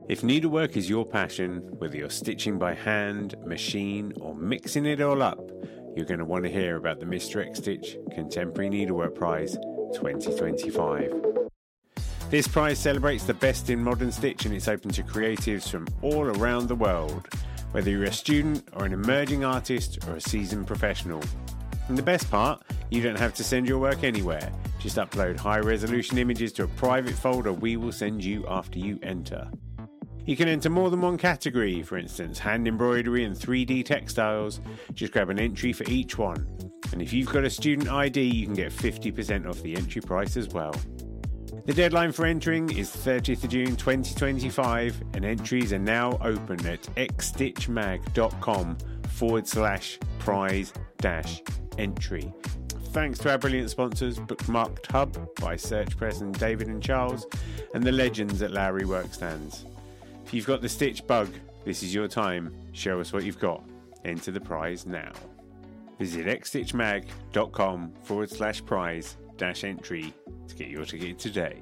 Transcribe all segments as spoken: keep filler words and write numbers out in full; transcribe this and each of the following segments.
If needlework is your passion, whether you're stitching by hand, machine, or mixing it all up, you're going to want to hear about the Mister X Stitch Contemporary Needlework Prize twenty twenty-five. This prize celebrates the best in modern stitch, and it's open to creatives from all around the world, whether you're a student or an emerging artist or a seasoned professional. And the best part, you don't have to send your work anywhere. Just upload high-resolution images to a private folder we will send you after you enter. You can enter more than one category, for instance, hand embroidery and three D textiles. Just grab an entry for each one. And if you've got a student I D, you can get fifty percent off the entry price as well. The deadline for entering is thirtieth of June twenty twenty-five, and entries are now open at xstitchmag.com forward slash prize dash entry. Thanks to our brilliant sponsors, Bookmarked Hub by Search Press and David and Charles, and the legends at Lowry Workstands. If you've got the stitch bug, this is your time. Show us what you've got. Enter the prize now. Visit xstitchmag.com forward slash prize dash entry to get your ticket today.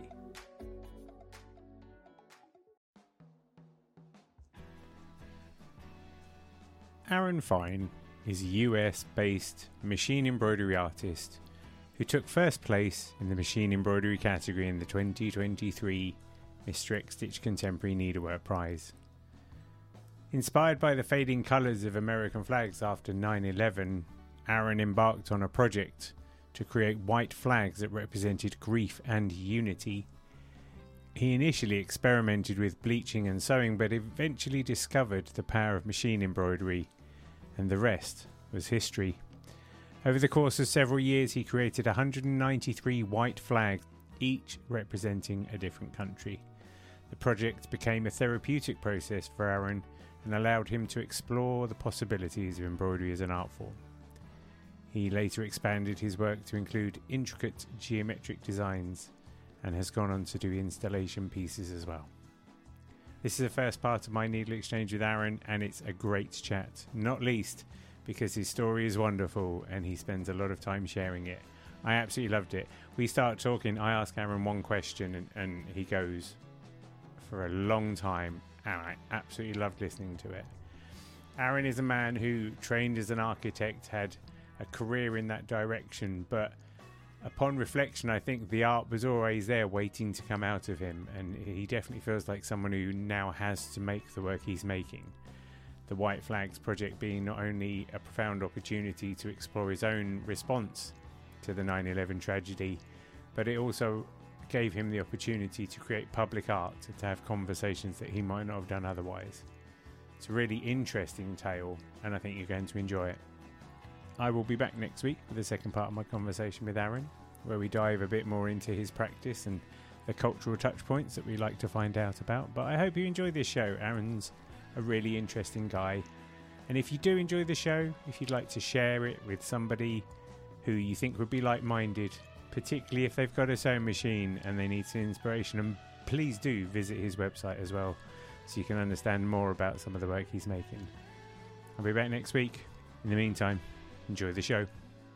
Aaron Fine is a U S-based machine embroidery artist who took first place in the machine embroidery category in the twenty twenty-three Mister X Stitch Contemporary Needlework Prize. Inspired by the fading colours of American flags after nine eleven, Aaron embarked on a project to create white flags that represented grief and unity. He initially experimented with bleaching and sewing, but eventually discovered the power of machine embroidery, and the rest was history. Over the course of several years, he created one hundred ninety-three white flags, each representing a different country. The project became a therapeutic process for Aaron and allowed him to explore the possibilities of embroidery as an art form. He later expanded his work to include intricate geometric designs and has gone on to do installation pieces as well. This is the first part of my needle exchange with Aaron, and it's a great chat, not least because his story is wonderful and he spends a lot of time sharing it. I absolutely loved it. We start talking, I ask Aaron one question and, and he goes for a long time, and I absolutely loved listening to it. Aaron is a man who trained as an architect, had a career in that direction, but upon reflection, I think the art was always there waiting to come out of him, and he definitely feels like someone who now has to make the work he's making. The White Flags project being not only a profound opportunity to explore his own response to the nine eleven tragedy, but it also gave him the opportunity to create public art, to have conversations that he might not have done otherwise. It's a really interesting tale, and I think you're going to enjoy it. I will be back next week with the second part of my conversation with Aaron, where we dive a bit more into his practice and the cultural touch points that we like to find out about. But I hope you enjoy this show. Aaron's a really interesting guy, and if you do enjoy the show, if you'd like to share it with somebody who you think would be like-minded, particularly if they've got a sewing machine and they need some inspiration, and please do visit his website as well so you can understand more about some of the work he's making. I'll be back next week. In the meantime, enjoy the show.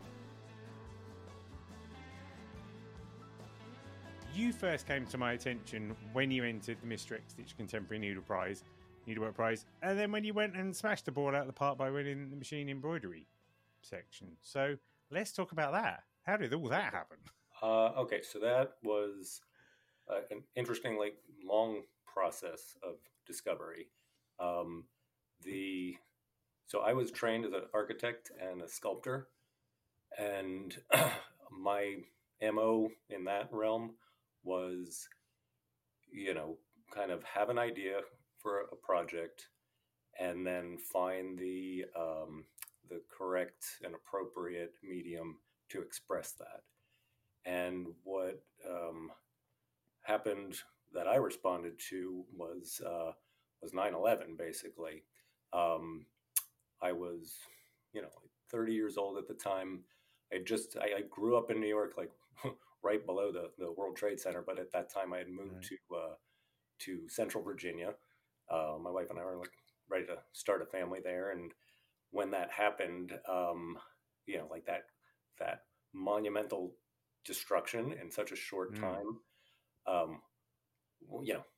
You first came to my attention when you entered the Mister X Stitch Contemporary Needle Prize, Needlework Prize, and then when you went and smashed the ball out of the park by winning the machine embroidery section. So let's talk about that. How did all that happen? Uh, okay, so that was uh, an interesting, like, long process of discovery. Um, the so I was trained as an architect and a sculptor, and my M O in that realm was, you know, kind of have an idea for a project, and then find the um, the correct and appropriate medium to express that. And what um, happened that I responded to was uh, was nine eleven, basically. Um, I was, you know, like thirty years old at the time. I just, I, I grew up in New York, like right below the, the World Trade Center. But at that time I had moved right. to, uh, to Central Virginia. Uh, my wife and I were like ready to start a family there. And when that happened, um, you know, like that, that monumental destruction in such a short mm. time, um, you know,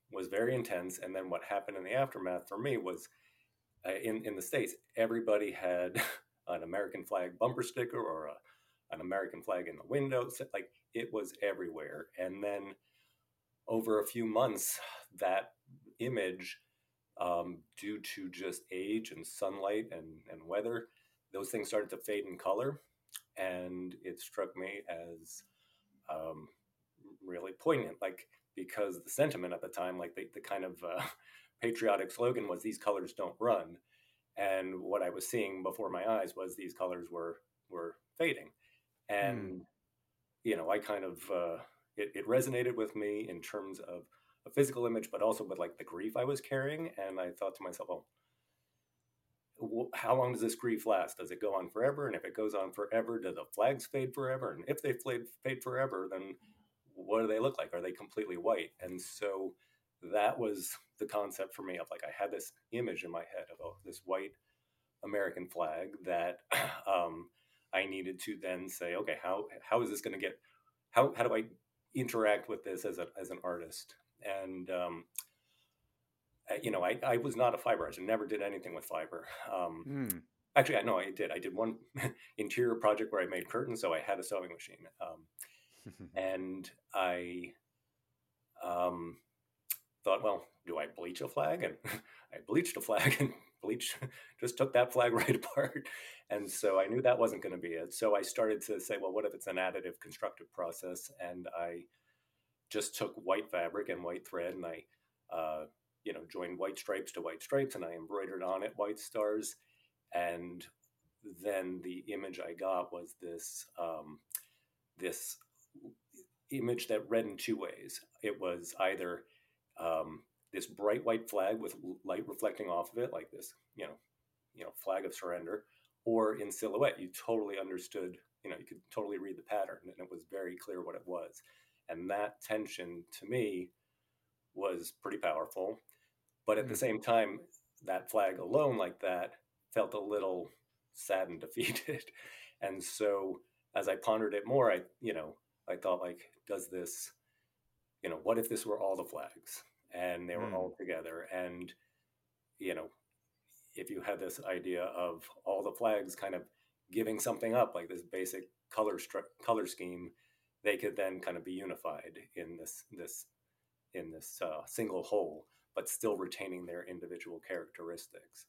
was very intense. And then what happened in the aftermath for me was uh, in, in the States, everybody had an American flag bumper sticker or a, an American flag in the window. So, like it was everywhere. And then over a few months, that image, um, due to just age and sunlight and, and weather, those things started to fade in color. And it struck me as um, really poignant, like because the sentiment at the time, like the, the kind of uh, patriotic slogan was "These colors don't run," and what I was seeing before my eyes was these colors were were fading, Mm. and you know, I kind of uh, it, it resonated with me in terms of a physical image, but also with like the grief I was carrying, and I thought to myself, well, how long does this grief last? Does it go on forever? And if it goes on forever, do the flags fade forever? And if they fade, fade forever, then what do they look like? Are they completely white? And so that was the concept for me of like, I had this image in my head of oh, this white American flag that um, I needed to then say, okay, how, how is this going to get, how, how do I interact with this as, a, as an artist? And, um, you know, I, I was not a fiber artist. I never did anything with fiber. Um, Mm. actually, I know I did. I did one interior project where I made curtains, so I had a sewing machine. Um, and I um, thought, well, do I bleach a flag? And I bleached a flag and bleach just took that flag right apart. And so I knew that wasn't going to be it. So I started to say, well, what if it's an additive constructive process? And I just took white fabric and white thread and I, uh, you know, joined white stripes to white stripes and I embroidered on it white stars. And then the image I got was this, um, this image that read in two ways. It was either um, this bright white flag with light reflecting off of it, like this, you know, you know, flag of surrender, or in silhouette, you totally understood, you know, you could totally read the pattern, and it was very clear what it was. And that tension to me was pretty powerful. But at the Mm. same time, that flag alone, like that, felt a little sad and defeated. And so as I pondered it more, I, you know, I thought, like, does this, you know, what if this were all the flags and they were Mm. all together? And, you know, if you had this idea of all the flags kind of giving something up, like this basic color stru- color scheme, they could then kind of be unified in this this in this uh, single whole, but still retaining their individual characteristics.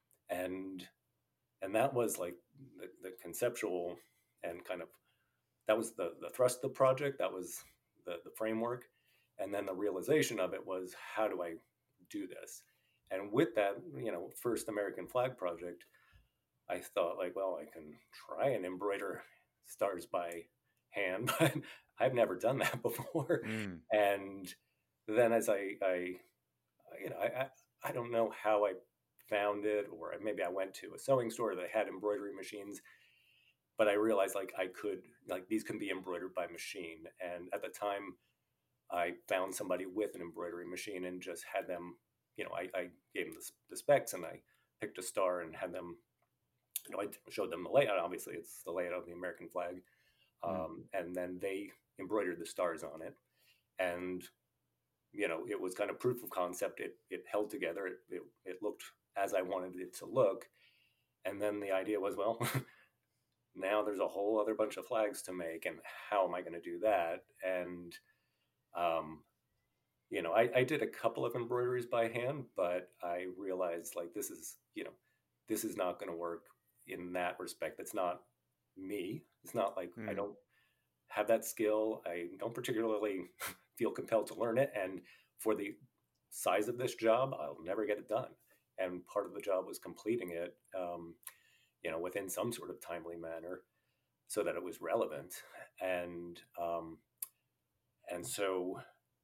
And and that was like the, the conceptual and kind of that was the the thrust of the project. That was the the framework, and then the realization of it was how do I do this? And with that, you know, first American flag project, I thought like, well, I can try and embroider stars by hand, but I've never done that before. Mm. And then as I, I you know, I, I, I don't know how I found it, or maybe I went to a sewing store that had embroidery machines, but I realized like I could, like these can be embroidered by machine. And at the time, I found somebody with an embroidery machine and just had them, you know, I, I gave them the, the specs and I picked a star and had them, you know, I showed them the layout. Obviously, it's the layout of the American flag. Mm. Um, and then they embroidered the stars on it. And, you know, it was kind of proof of concept. It, it held together. It, it, it looked as I wanted it to look. And then the idea was, well, now there's a whole other bunch of flags to make. And how am I going to do that? And, um, you know, I, I did a couple of embroideries by hand, but I realized like this is, you know, this is not going to work in that respect. It's not me. It's not like I Mm. don't have that skill. I don't particularly feel compelled to learn it. And for the size of this job, I'll never get it done. And part of the job was completing it, um, you know, within some sort of timely manner so that it was relevant. And, um, and so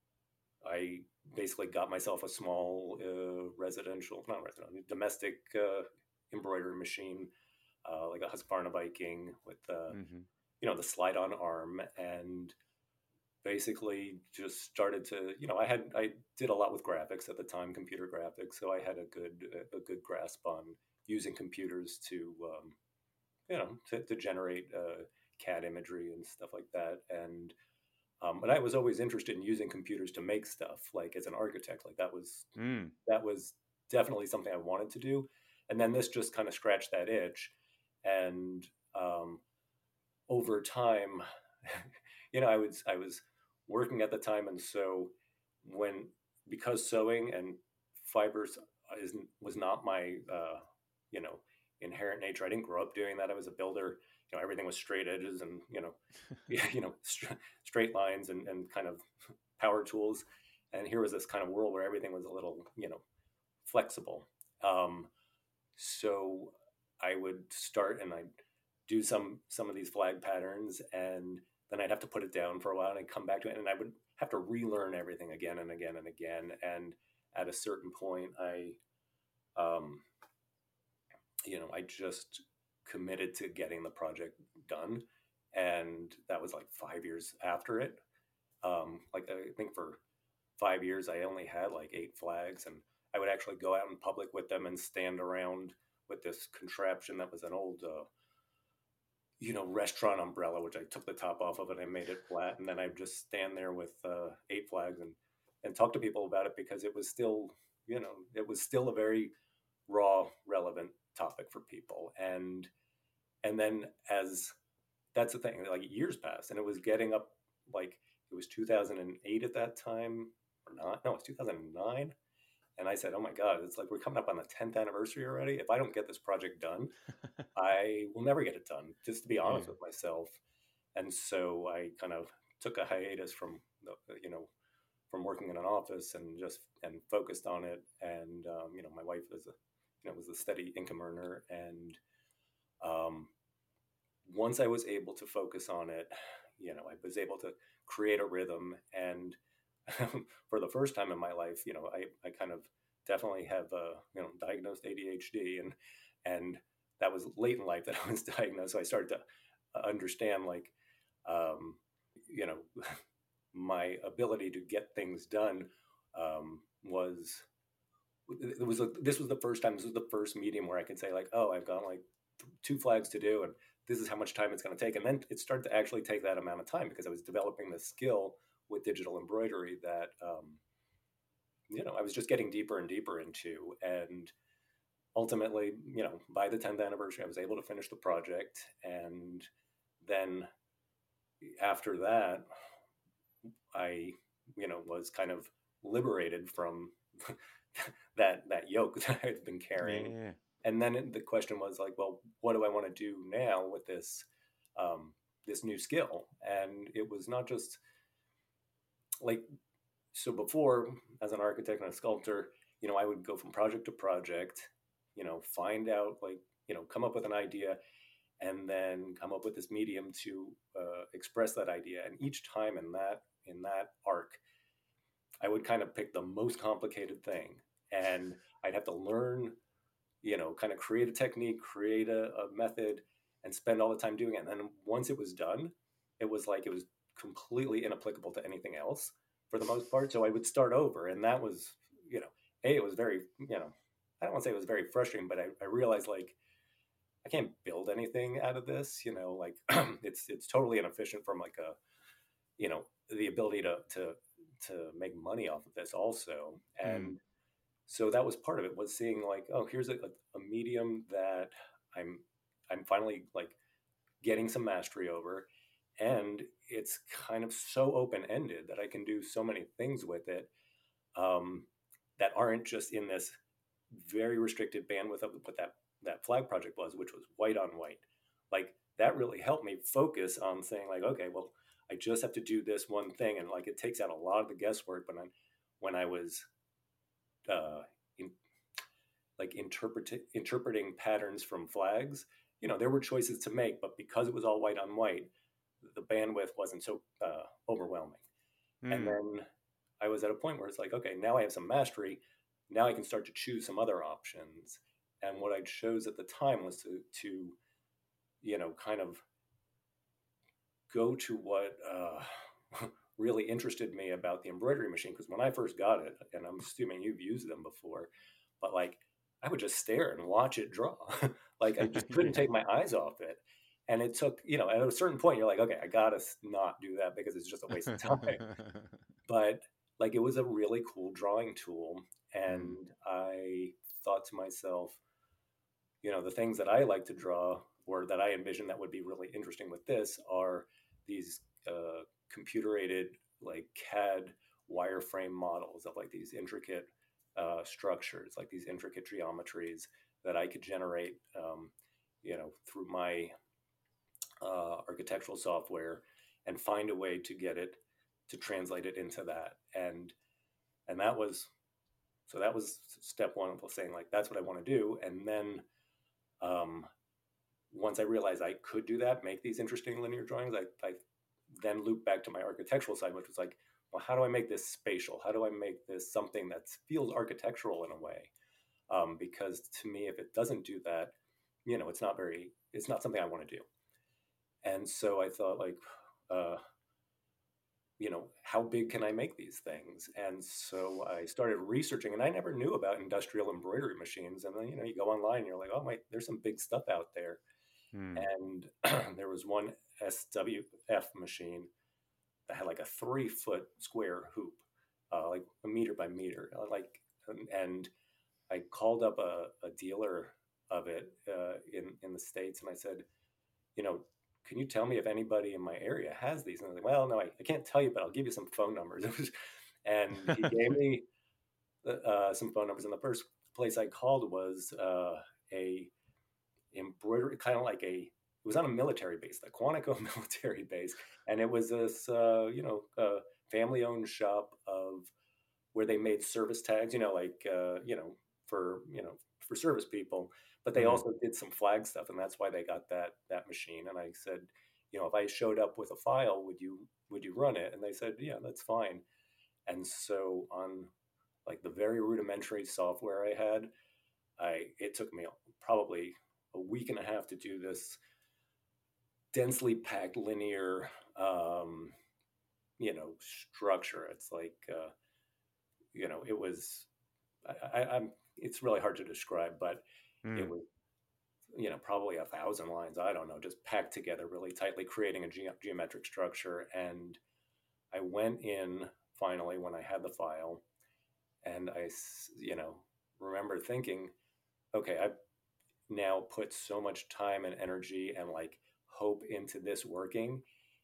I basically got myself a small uh, residential, not residential, domestic uh, embroidery machine, uh, like a Husqvarna Viking with the, Mm-hmm. you know, the slide-on arm, and basically just started to, you know, I had I did a lot with graphics at the time, computer graphics, so I had a good a good grasp on using computers to, um, you know, to, to generate uh, C A D imagery and stuff like that, and Um, but I was always interested in using computers to make stuff, like as an architect. Like that was Mm. that was definitely something I wanted to do. And then this just kind of scratched that itch. And um, over time, you know, I was I was working at the time, and so when because sewing and fibers is was not my uh, you know inherent nature. I didn't grow up doing that. I was a builder. You know, everything was straight edges and you know, you know, stra- straight lines and, and kind of power tools. And here was this kind of world where everything was a little you know flexible. Um, so I would start and I'd do some some of these flag patterns, and then I'd have to put it down for a while and I'd come back to it, and I would have to relearn everything again and again and again. And at a certain point, I, um, you know, I just committed to getting the project done, and that was like five years after it. Um, like I think for five years, I only had like eight flags, and I would actually go out in public with them and stand around with this contraption that was an old, uh, you know, restaurant umbrella, which I took the top off of and I made it flat, and then I'd just stand there with uh, eight flags and and talk to people about it because it was still, you know, it was still a very raw, relevant topic for people, and and then as that's the thing, like years passed, and it was getting up, like it was two thousand eight at that time or not? No, it's two thousand nine. And I said, "Oh my God, it's like we're coming up on the tenth anniversary already. If I don't get this project done, I will never get it done." Just to be Yeah. honest with myself, and so I kind of took a hiatus from the, you know from working in an office and just and focused on it. And um, you know, my wife was a you know was a steady income earner, and um, once I was able to focus on it, you know, I was able to create a rhythm. And for the first time in my life, you know, I, I kind of definitely have, uh, you know, diagnosed A D H D, and, and that was late in life that I was diagnosed. So I started to understand, like, um, you know, my ability to get things done um, was, it was, a, this was the first time, this was the first medium where I could say like, oh, I've got like two flags to do, and this is how much time it's going to take. And then it started to actually take that amount of time because I was developing this skill with digital embroidery that, um, you know, I was just getting deeper and deeper into. And ultimately, you know, by the tenth anniversary, I was able to finish the project. And then after that, I, you know, was kind of liberated from that, that yoke that I'd been carrying. Yeah. And then it, the question was like, well, what do I want to do now with this, um, this new skill? And it was not just like, so before, as an architect and a sculptor, you know, I would go from project to project, you know, find out, like, you know, come up with an idea, and then come up with this medium to uh, express that idea. And each time in that in that arc, I would kind of pick the most complicated thing, and I'd have to learn, you know, kind of create a technique, create a, a method, and spend all the time doing it. And then once it was done, it was like it was completely inapplicable to anything else for the most part. So I would start over. And that was, you know, A, it was very, you know, I don't want to say it was very frustrating, but I, I realized like I can't build anything out of this, you know, like it's it's totally inefficient from like a, you know, the ability to to to make money off of this also. Mm. And so that was part of it, was seeing like, oh, here's a, a medium that I'm I'm finally like getting some mastery over, and it's kind of so open ended that I can do so many things with it um, that aren't just in this very restricted bandwidth of what that that flag project was, which was white on white. Like that really helped me focus on saying like, okay, well, I just have to do this one thing, and like it takes out a lot of the guesswork. But when I was uh, in, like interpret, interpreting patterns from flags, you know, there were choices to make, but because it was all white on white, the bandwidth wasn't so uh, overwhelming. Mm. And then I was at a point where it's like, okay, now I have some mastery. Now I can start to choose some other options. And what I chose at the time was to, to you know, kind of go to what uh, really interested me about the embroidery machine. Because when I first got it, and I'm assuming you've used them before, but like I would just stare and watch it draw. Like I just couldn't Yeah. take my eyes off it. And it took, you know, at a certain point, you're like, okay, I gotta not do that because it's just a waste of time. But like, it was a really cool drawing tool. Mm. And I thought to myself, you know, the things that I like to draw or that I envision that would be really interesting with this are these uh, computer aided, like C A D wireframe models of like these intricate uh, structures, like these intricate geometries that I could generate, um, you know, through my uh, architectural software and find a way to get it to translate it into that. And and that was so that was step one of saying like that's what I want to do. And then um, once I realized I could do that, make these interesting linear drawings, I, I then looped back to my architectural side, which was like, well, how do I make this spatial? How do I make this something that feels architectural in a way? Um, because to me, if it doesn't do that, you know, it's not very, it's not something I want to do. And so I thought, like, uh, you know, how big can I make these things? And so I started researching, and I never knew about industrial embroidery machines. And then, you know, you go online, and you're like, oh my, there's some big stuff out there. Mm. And there was one S W F machine that had like a three foot square hoop, uh, like a meter by meter, uh, like, and, and I called up a, a dealer of it uh, in in the States, and I said, you know, can you tell me if anybody in my area has these? And I was like, well, no, I, I can't tell you, but I'll give you some phone numbers. And he gave me uh, some phone numbers, and the first place I called was uh, a embroidery, kind of like a, it was on a military base, the Quantico military base, and it was this, uh, you know, uh, family-owned shop of where they made service tags, you know, like, uh, you know, for you know for service people, but they Mm. also did some flag stuff, and that's why they got that that machine. And I said, you know, if I showed up with a file, would you would you run it? And they said, yeah, that's fine. And so on like the very rudimentary software I had, I it took me probably a week and a half to do this densely packed linear, um, you know, structure. It's like, uh, you know, it was, I, I, I'm, it's really hard to describe, but it Mm. was, you know, probably a thousand lines. I don't know, just packed together really tightly, creating a ge- geometric structure. And I went in finally when I had the file, and I, you know, remember thinking, okay, I've now put so much time and energy and like hope into this working.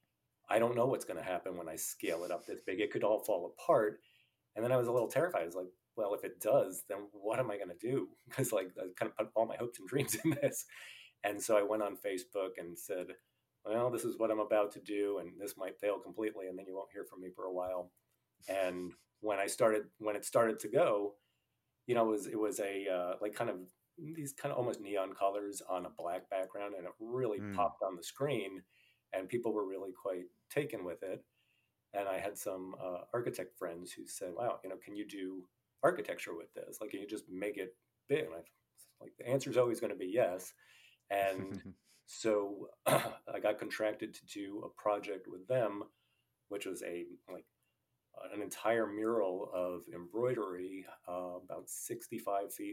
I don't know what's going to happen when I scale it up this big. It could all fall apart. And then I was a little terrified. I was like, well, if it does, then what am I going to do? Because like I kind of put all my hopes and dreams in this. And so I went on Facebook and said, well, this is what I'm about to do, and this might fail completely, and then you won't hear from me for a while. And when I started, when it started to go, you know, it was it was a uh, like kind of these kind of almost neon colors on a black background, and it really Mm. popped on the screen, and people were really quite taken with it. And I had some uh, architect friends who said, "Wow, you know, can you do architecture with this? Like, can you just make it big?" And I like the answer is always going to be yes. And so I got contracted to do a project with them, which was a like an entire mural of embroidery, uh, about sixty-five feet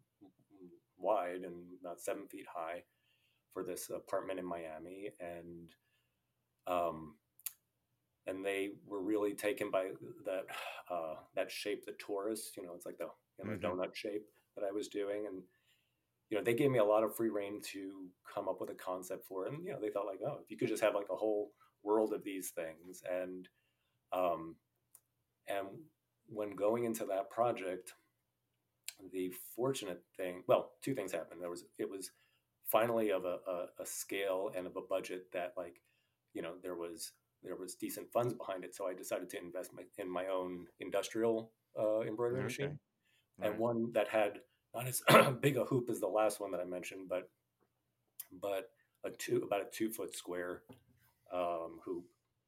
wide and about seven feet high, for this apartment in Miami. And um, and they were really taken by that uh, that shape, the torus. You know, it's like the you know the Mhm. donut shape that I was doing. And you know they gave me a lot of free reign to come up with a concept for it. And you know they thought like, oh, if you could just have like a whole world of these things. And um, and when going into that project, the fortunate thing, well, two things happened. There was it was finally of a, a, a scale and of a budget that like, you know, there was there was decent funds behind it. So I decided to invest my, in my own industrial uh, embroidery Okay. machine, and Right. one that had not as big a hoop as the last one that I mentioned, but but a two about a two foot square um, hoop.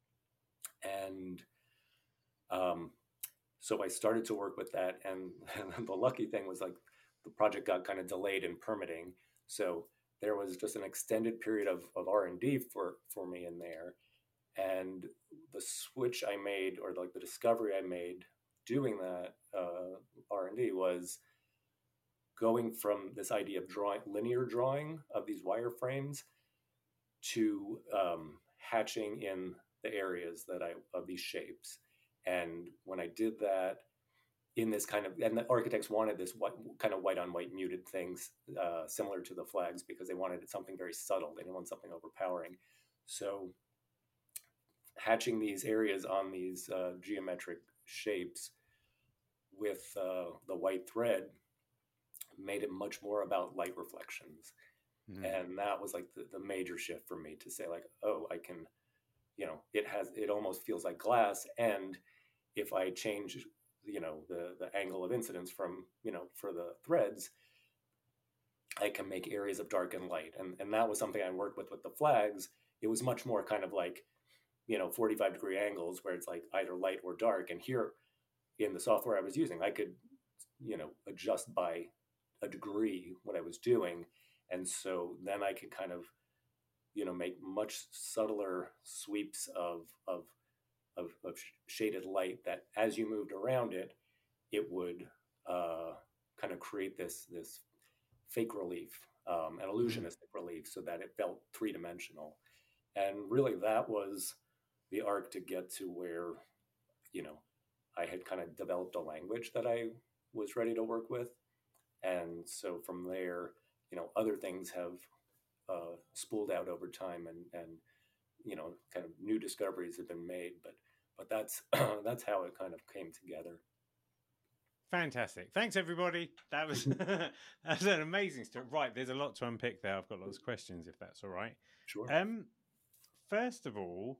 And um, so I started to work with that, and, and the lucky thing was like the project got kind of delayed in permitting, so there was just an extended period of, of R and D for for me in there. And the switch I made, or like the discovery I made doing that uh, R and D, was going from this idea of drawing linear drawing of these wireframes to um, hatching in the areas that I of these shapes. And when I did that in this kind of, and the architects wanted this white, kind of white on white muted things, uh, similar to the flags, because they wanted something very subtle. They didn't want something overpowering. So hatching these areas on these uh, geometric shapes with uh, the white thread made it much more about light reflections. Mm. And that was like the, the major shift for me to say like, oh, I can, you know, it has, it almost feels like glass. And if I change, you know, the, the angle of incidence from, you know, for the threads, I can make areas of dark and light. And, and that was something I worked with with the flags. It was much more kind of like, you know, forty-five degree angles where it's like either light or dark. And here in the software I was using, I could, you know, adjust by a degree what I was doing. And so then I could kind of, you know, make much subtler sweeps of, of, of, of shaded light that as you moved around it, it would uh, kind of create this, this fake relief, um, an illusionistic mm-hmm. relief, so that it felt three-dimensional. And really that was the arc to get to where, you know, I had kind of developed a language that I was ready to work with. And so from there, you know, other things have uh, spooled out over time, and, and, you know, kind of new discoveries have been made, but, but that's, that's how it kind of came together. Fantastic. Thanks, everybody. That was, that's an amazing story. Right. There's a lot to unpick there. I've got lots of questions, if that's all right. Sure. Um, first of all,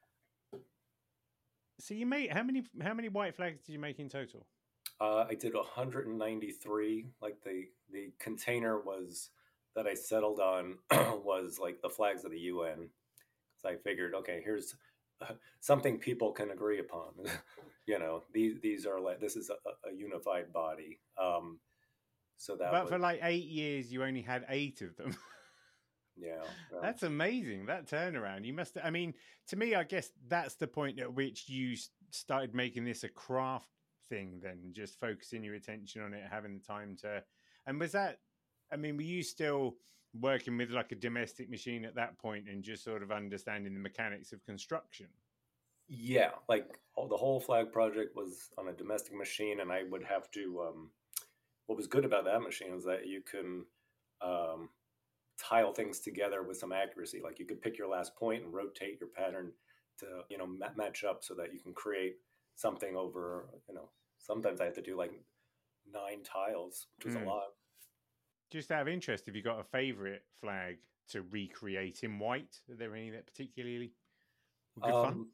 so you made, how many, how many white flags did you make in total? Uh, I did one hundred ninety-three. Like the, the container was that I settled on was like the flags of the U N. So I figured, okay, here's uh, something people can agree upon. You know, these, these are like, this is a, a unified body. Um, so that But was, for like eight years, you only had eight of them. Yeah, yeah. That's amazing. That turnaround. You must, I mean, to me, I guess that's the point at which you started making this a craft thing, then just focusing your attention on it, having the time to, and was that, I mean, were you still working with like a domestic machine at that point and just sort of understanding the mechanics of construction? Yeah, like all, the whole flag project was on a domestic machine, and I would have to, um, what was good about that machine is that you can um, tile things together with some accuracy. Like you could pick your last point and rotate your pattern to, you know, ma- match up so that you can create something over, you know, sometimes I had to do like nine tiles, which was mm. a lot. Just out of interest, have you got a favorite flag to recreate in white? Are there any that particularly were good um, fun?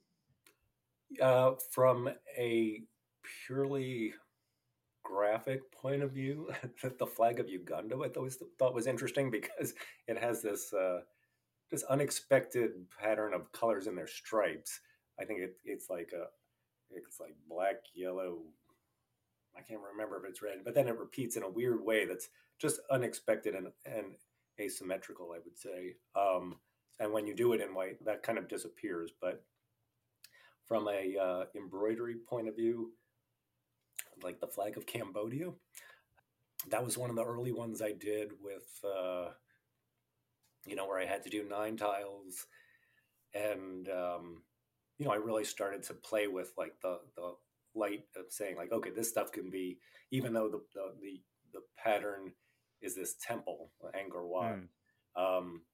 Uh, from a purely graphic point of view, the flag of Uganda I always thought was interesting because it has this uh, this unexpected pattern of colors in their stripes. I think it, it's like a it's like black, yellow. I can't remember if it's red, but then it repeats in a weird way that's just unexpected and, and asymmetrical, I would say. Um, and when you do it in white, that kind of disappears. But from a uh, embroidery point of view, like the flag of Cambodia, that was one of the early ones I did with, uh, you know, where I had to do nine tiles. And, um, you know, I really started to play with like the, the light of saying like, okay, this stuff can be, even though the, the, the, the pattern is this temple, Angkor Wat, mm. um,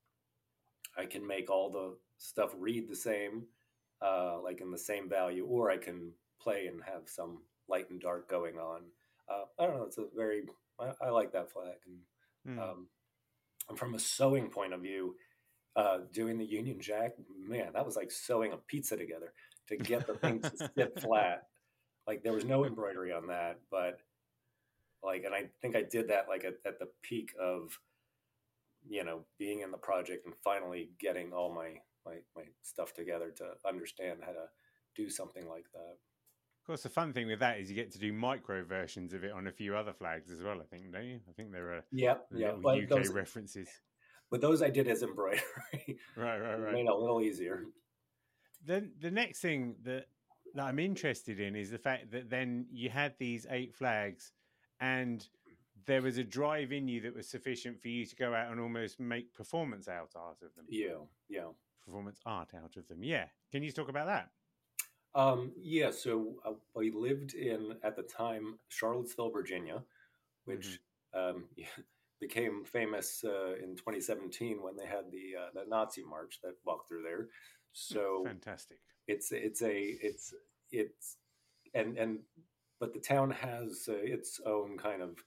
I can make all the stuff read the same, uh, like in the same value, or I can play and have some light and dark going on. Uh, I don't know. It's a very, I, I like that flag. And, mm. um, and from a sewing point of view, uh, doing the Union Jack, man, that was like sewing a pizza together to get the thing to sit flat. Like there was no embroidery on that, but like, and I think I did that like at, at the peak of, you know, being in the project and finally getting all my, my, my stuff together to understand how to do something like that. Of course, the fun thing with that is you get to do micro versions of it on a few other flags as well, I think, don't you? I think there are yeah, yeah. little U K those, references. But those I did as embroidery. Right, right, right. Made it a little easier. Then the next thing that, that I'm interested in is the fact that then you had these eight flags and there was a drive in you that was sufficient for you to go out and almost make performance out art of them. Yeah, yeah. Performance art out of them. Yeah. Can you talk about that? Um, yeah, so uh, we lived in, at the time, Charlottesville, Virginia, which Mm-hmm. um, became famous uh, in twenty seventeen when they had the uh, the Nazi march that walked through there. So Fantastic. it's it's a it's it's and and but the town has uh, its own kind of,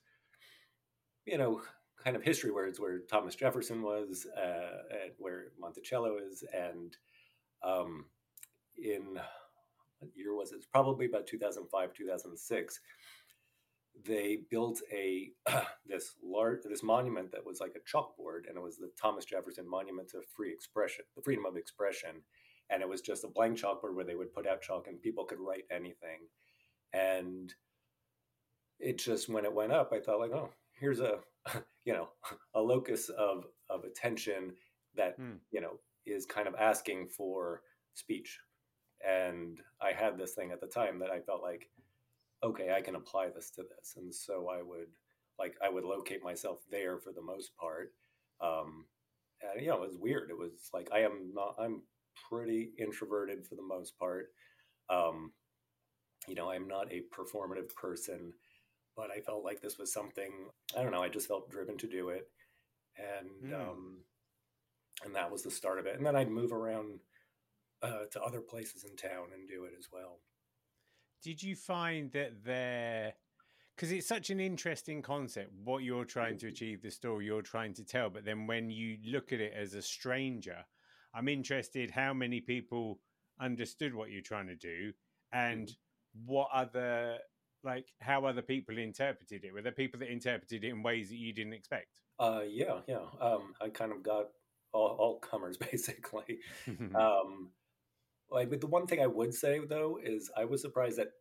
you know, kind of history where it's where Thomas Jefferson was, uh, and where Monticello is, and um, in what year was it? It's probably about two thousand five, two thousand six. They built a this large this monument that was like a chalkboard, and it was the Thomas Jefferson Monument to Free Expression, the freedom of expression, and it was just a blank chalkboard where they would put out chalk and people could write anything. And it just, when it went up, I thought like, oh, here's a you know a locus of of attention that Mm. you know is kind of asking for speech. And I had this thing at the time that I felt like, okay, I can apply this to this. And so I would like I would locate myself there for the most part. Um, and you know, it was weird. It was like I am not I'm pretty introverted for the most part. Um, you know, I'm not a performative person, but I felt like this was something, I don't know, I just felt driven to do it. And Mm. um, and that was the start of it. And then I'd move around uh, to other places in town and do it as well. Did you find that there, because it's such an interesting concept, what you're trying to achieve, the story you're trying to tell, but then when you look at it as a stranger, I'm interested how many people understood what you're trying to do and mm-hmm. what other, like how other people interpreted it. Were there people that interpreted it in ways that you didn't expect? Uh, yeah, yeah. Um, I kind of got all, all comers basically. um, like, but the one thing I would say though is I was surprised that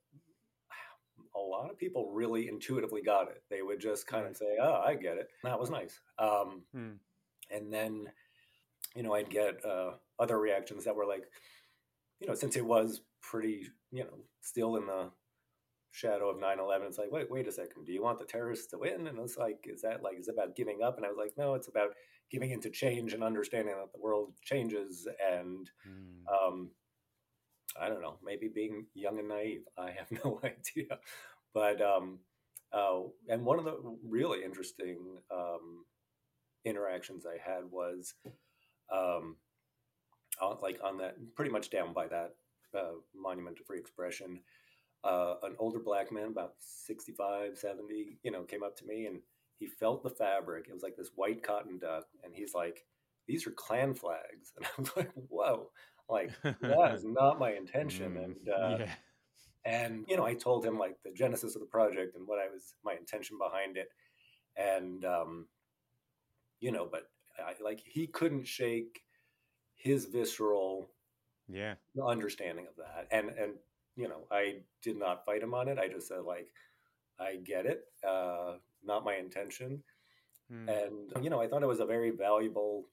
a lot of people really intuitively got it. They would just kind right. of say, "Oh, I get it." That was nice. Um, hmm. And then, you know, I'd get uh, other reactions that were like, you know, since it was pretty, you know, still in the shadow of nine eleven, it's like, wait, wait a second. Do you want the terrorists to win? And it's like, is that like, is it about giving up? And I was like, no, it's about giving into change and understanding that the world changes. And mm. um, I don't know, maybe being young and naive. I have no idea. But, um, uh, and one of the really interesting um, interactions I had was um, on, like on that, pretty much down by that uh, Monument to Free Expression. Uh, an older black man, about sixty-five, seventy, you know, came up to me and he felt the fabric. It was like this white cotton duck. And he's like, "These are Klan flags." And I was like, whoa, like, that is not my intention. Mm, and, uh, yeah. and, you know, I told him like the genesis of the project and what I was, my intention behind it. And, um, you know, but I, like, he couldn't shake his visceral yeah understanding of that. And, and, you know, I did not fight him on it. I just said, like, I get it. Uh, not my intention. Mm. And, you know, I thought it was a very valuable,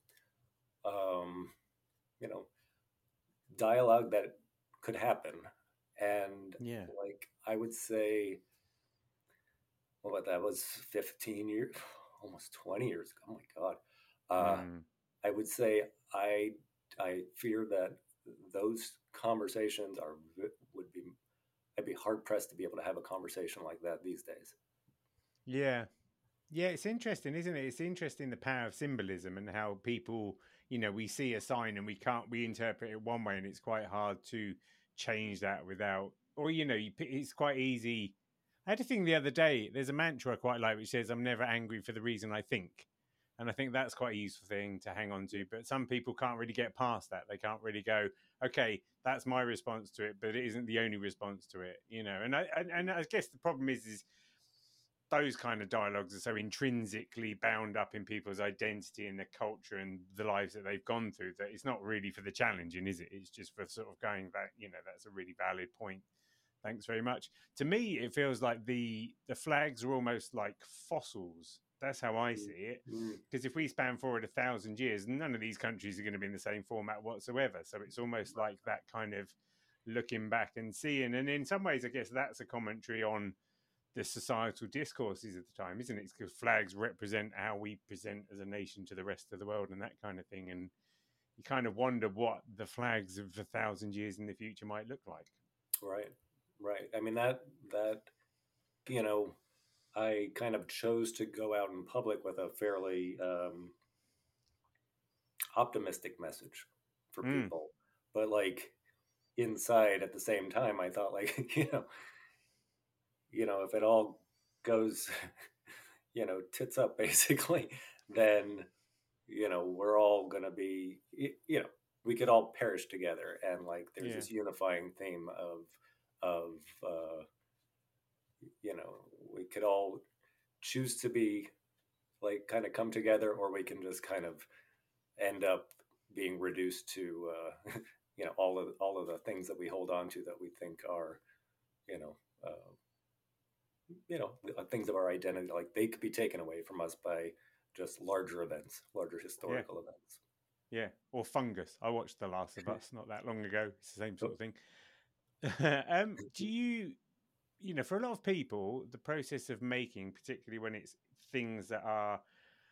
um, you know, dialogue that could happen. And, yeah, like, I would say, well, what, that was fifteen years, almost twenty years ago. Oh, my God. Uh, mm. I would say I, I fear that those conversations are would be I'd be hard pressed to be able to have a conversation like that these days. Yeah. Yeah, it's interesting, isn't it? It's interesting the power of symbolism and how people, you know, we see a sign and we can't, we interpret it one way and it's quite hard to change that without, or, you know, it's quite easy. I had a thing the other day, there's a mantra I quite like which says, "I'm never angry for the reason I think." And I think that's quite a useful thing to hang on to. But some people can't really get past that. They can't really go, okay, that's my response to it, but it isn't the only response to it, you know. And I and, and I guess the problem is, is those kind of dialogues are so intrinsically bound up in people's identity and their culture and the lives that they've gone through that it's not really for the challenging, is it? It's just for sort of going back, you know, that's a really valid point. Thanks very much. To me, it feels like the the flags are almost like fossils. That's how I see it. Because if we span forward a thousand years, none of these countries are going to be in the same format whatsoever. So it's almost like that kind of looking back and seeing. And in some ways, I guess that's a commentary on the societal discourses of the time, isn't it? Because flags represent how we present as a nation to the rest of the world and that kind of thing. And you kind of wonder what the flags of a thousand years in the future might look like. Right, right. I mean, that, that, you know, I kind of chose to go out in public with a fairly um, optimistic message for Mm. people. But like inside at the same time, I thought like, you know, you know, if it all goes, you know, tits up basically, then, you know, we're all going to be, you know, we could all perish together. And like, there's Yeah. this unifying theme of, of, uh, you know, we could all choose to be like kind of come together, or we can just kind of end up being reduced to, uh, you know, all of all of the things that we hold on to that we think are, you know, uh, you know, things of our identity. Like they could be taken away from us by just larger events, larger Yeah. historical events. Yeah. Or fungus. I watched The Last of Us not that long ago. It's the same sort Oh, of thing. um, do you, you know, for a lot of people, the process of making, particularly when it's things that are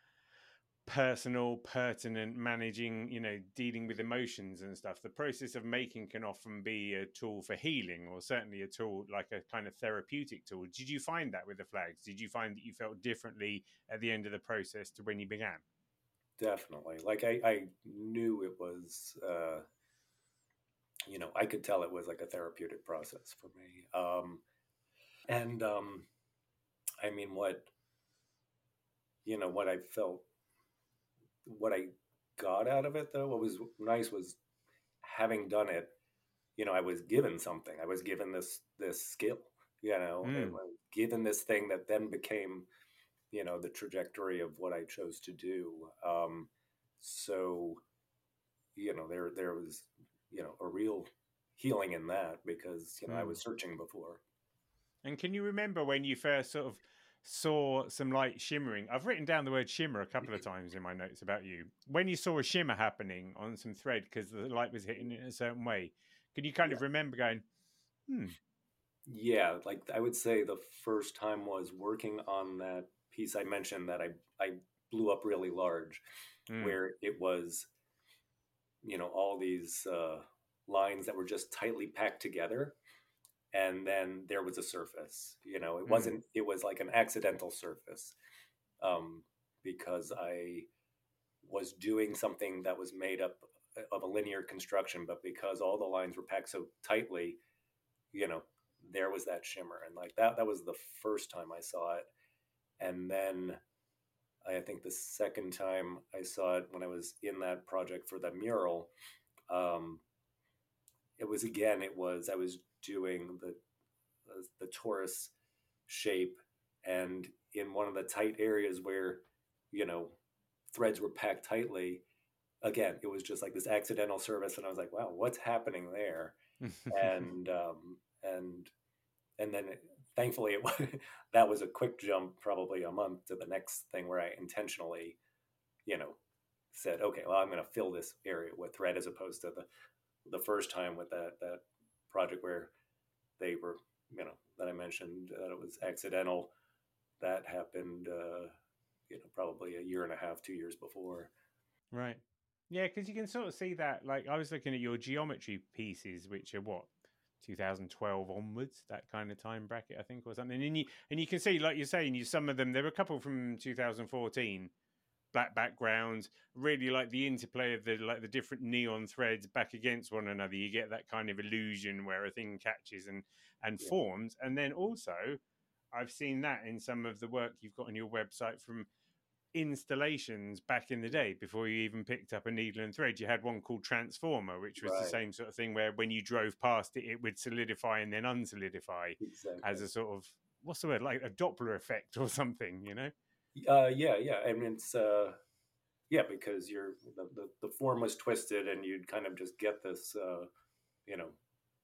personal, pertinent, managing, you know, dealing with emotions and stuff, the process of making can often be a tool for healing, or certainly a tool like a kind of therapeutic tool. Did you find that with the flags? Did you find that you felt differently at the end of the process to when you began? definitely. Like I, I knew it was, uh, you know, I could tell it was like a therapeutic process for me. Um, and um, I mean, what, you know, what I felt, what I got out of it though, what was nice was having done it, you know, I was given something. I was given this this skill, you know, it Mm. was given this thing that then became, you know, the trajectory of what I chose to do. Um, so, you know, there there was, you know, a real healing in that because, you know, I Mm. was searching before. And can you remember when you first sort of saw some light shimmering? I've written down the word shimmer a couple of times in my notes about you. When you saw a shimmer happening on some thread because the light was hitting it in a certain way, can you kind Yeah. of remember going, hmm, Yeah, like I would say the first time was working on that piece I mentioned that I I blew up really large, hmm, where it was, you know, all these uh, lines that were just tightly packed together, and then there was a surface. You know, it hmm, wasn't. It was like an accidental surface, um, because I was doing something that was made up of a linear construction, but because all the lines were packed so tightly, you know, there was that shimmer, and like that. That was the first time I saw it, and then I think the second time I saw it when I was in that project for the mural. Um, it was again. It was I was doing the the torus shape, and in one of the tight areas where, you know, threads were packed tightly, again it was just like this accidental service, and I was like, wow, what's happening there? And um and and then it, thankfully it was that was a quick jump, probably a month to the next thing where I intentionally, you know, said, okay, well, I'm going to fill this area with thread, as opposed to the the first time with that that project where they were, you know, that I mentioned that it was accidental. That happened, uh, you know, probably a year and a half, two years before. right. Yeah, because you can sort of see that. Like, I was looking at your geometry pieces, which are what, two thousand twelve onwards, that kind of time bracket, I think, or something. And you and you can see, like you're saying, you some of them. There were a couple from two thousand fourteen, black backgrounds, really like the interplay of the like the different neon threads back against one another. You get that kind of illusion where a thing catches and and Yeah, forms. And then also, I've seen that in some of the work you've got on your website from installations back in the day before you even picked up a needle and thread. You had one called Transformer, which was the right, same sort of thing where when you drove past it, it would solidify and then unsolidify as exactly. a sort of, what's the word, like a Doppler effect or something, you know? Uh, yeah, yeah. I mean, it's uh, yeah, because you're the, the the form was twisted, and you'd kind of just get this, uh, you know,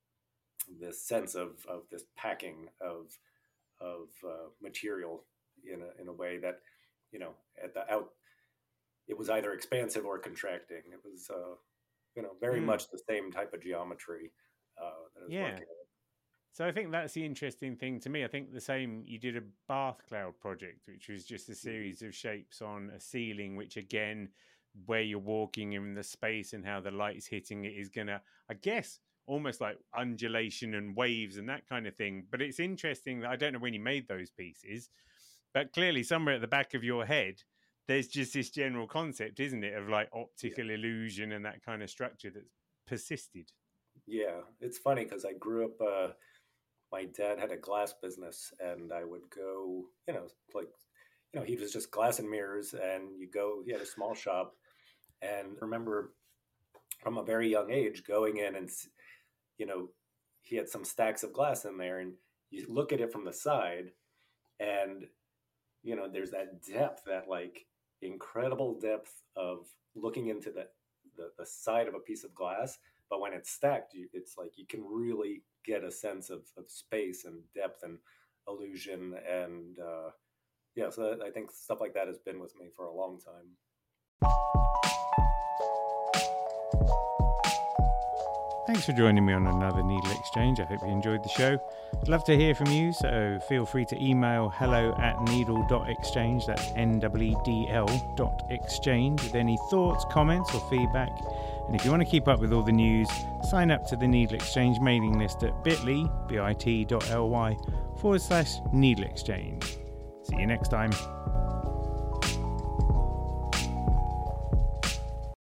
this sense of of this packing of of uh, material in a in a way that, you know, at the out, it was either expansive or contracting. It was, uh, you know, very Mm, much the same type of geometry uh, that I was yeah. working with. So I think that's the interesting thing to me. I think the same, you did a bath cloud project, which was just a series of shapes on a ceiling, which again, where you're walking in the space and how the light's hitting it is going to, I guess, almost like undulation and waves and that kind of thing. But it's interesting that I don't know when you made those pieces, but clearly somewhere at the back of your head, there's just this general concept, isn't it, of like optical yeah. illusion and that kind of structure that's persisted. Yeah, it's funny because I grew up, uh, my dad had a glass business, and I would go, you know, like, you know, he was just glass and mirrors, and you go, he had a small shop. And I remember from a very young age going in and, you know, he had some stacks of glass in there, and you look at it from the side, and, you know, there's that depth, that like incredible depth of looking into the, the, the side of a piece of glass. But when it's stacked, you, it's like you can really get a sense of, of space and depth and illusion. And uh, yeah, so that, I think stuff like that has been with me for a long time. Thanks for joining me on another Needle Exchange. I hope you enjoyed the show. I'd love to hear from you, so feel free to email hello at needle dot exchange, that's N W E D L dot exchange, with any thoughts, comments or feedback. And if you want to keep up with all the news, sign up to the Needle Exchange mailing list at bit.ly, bit.ly forward slash Needle Exchange. See you next time.